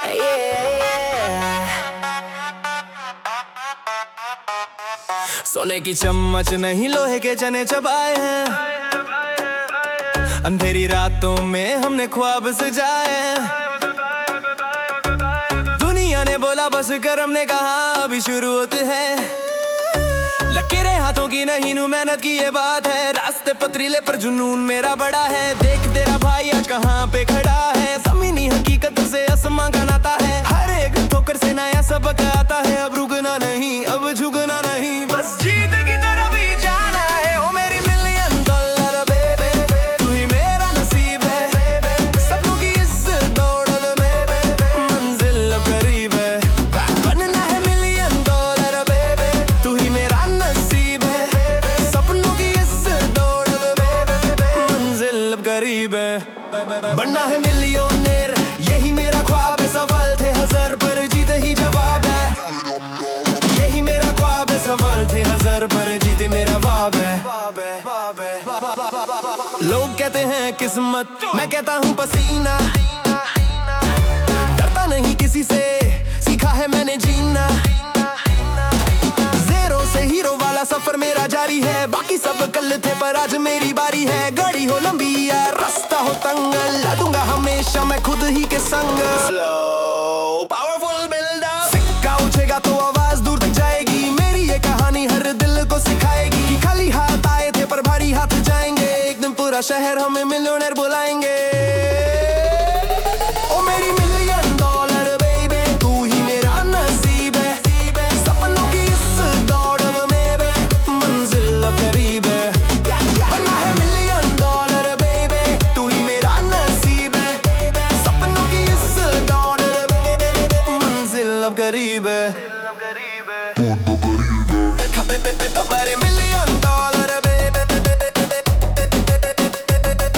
सोने की चम्मच नहीं लोहे के चने चबाए हैं। अंधेरी रातों में हमने ख्वाब सजाए हैं। दुनिया ने बोला बस कर, हमने कहा अभी शुरू होते हैं। लकीरें हाथों की नहीं नू मेहनत की ये बात है। रास्ते पथरीले पर जुनून मेरा बड़ा है। देख तेरा भाई आज कहाँ पे खड़ा है। ज़मीनी हकीकत से आसमां का नाता है। हर एक ठोकर से नया सबक आता है। अब रुकना नहीं, अब झुकना नहीं, बस जीत की तरफ ही जाना है। ओ मेरी $1 मिलियन बेबे, तू ही मेरा नसीब है। सपनों की इस दौड़ में मंजिल अब करीब है। बनना है $1 मिलियन बेबे, तू ही मेरा नसीब है। सपनों की इस दौड़ में मंजिल अब करीब है। बनना है मिलियनेयर, यही मेरा ख्वाब है। सवाल थे हजार पर जीते ही जवाब है। यही मेरा ख्वाब है। सवाल थे हजार पर जीते मेरा वाब है। लोग कहते हैं किस्मत, मैं कहता हूँ पसीना। डरता नहीं किसी से, सीखा है मैंने जीना। ज़ेरो से हीरो वाला सफर मेरा जारी है। बाकी सब कल थे पर आज मेरी बारी है। गाड़ी हो लंबी या रास्ता हो तंग, ला दूंगा हमेशा मैं खुद ही के संग। स्लो पावरफुल बिल्डर, सिक्का उछेगा तो आवाज दूर तक जाएगी। मेरी ये कहानी हर दिल को सिखाएगी कि खाली हाथ आए थे पर भारी हाथ जाएंगे। एक दिन पूरा शहर हमें मिलियनेयर बुलाएंगे। ओ मेरी $1 मिलियन बेबे, तू ही मेरा नसीब है। सपनों की इस दौड़ में मंजिल अब करीब है। बनना है $1 मिलियन बेबे, तू ही मेरा नसीब है। सपनों की इस दौड़ में मंजिल अब करीब है। $1 मिलियन बेबे,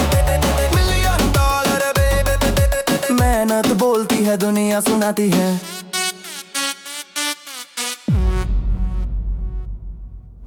$1 मिलियन बेबे। मेहनत बोलती है, दुनिया सुनाती है।